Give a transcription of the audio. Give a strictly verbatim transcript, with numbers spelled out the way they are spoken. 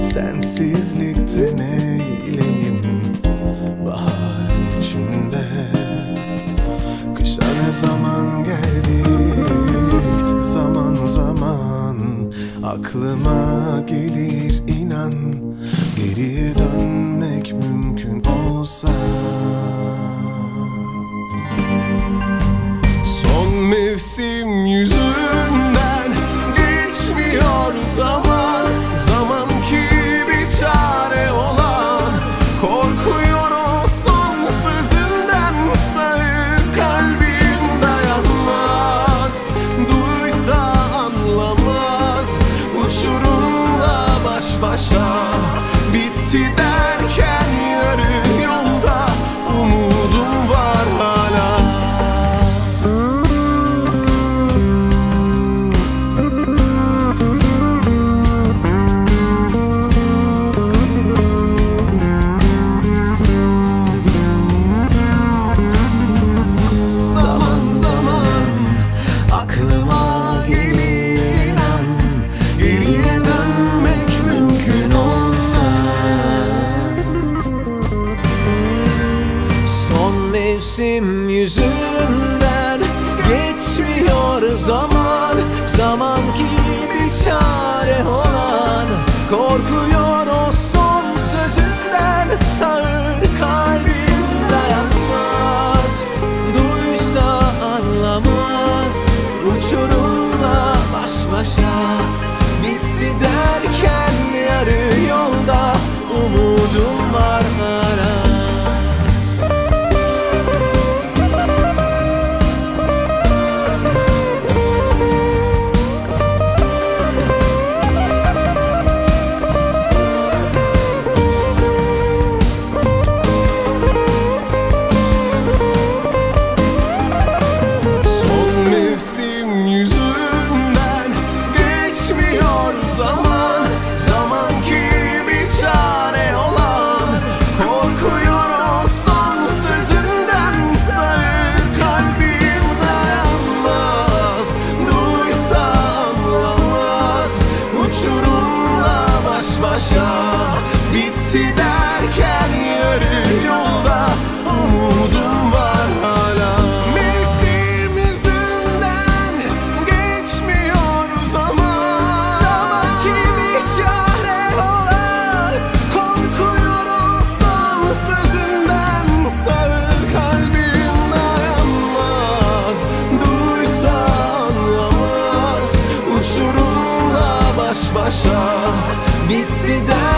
Sensizlikte neyleyim baharın içinde. Kışa ne zaman geldik, zaman zaman aklıma gelir inan. Geriye dönmek mümkün olsa. Son mevsim yüzünden geçmiyor zaman. Zaman ki bir çare olan, korkuyor o son sözünden. Sağır kalbim dayanmaz, duysa anlamaz. Uçurumla baş başa, bitti derken yarı yolda. Umudum var hala. Mevsim yüzünden geçmiyor zaman. Zaman gibi çare olan, korkuyor o son sözünden. Sağır kalbim dayanmaz, duysa anlamaz. Uçurumla baş başa, bitti derken yarı yolda. Umudum var hala. Bitti derken yarı yolda. Umudum var hala. Mevsim yüzünden geçmiyor zaman. Zaman gibi çare olan, korkuyor o son sözünden. Sağır kalbim dayanmaz, duysa anlamaz. Uçurumla baş başa, bitti derken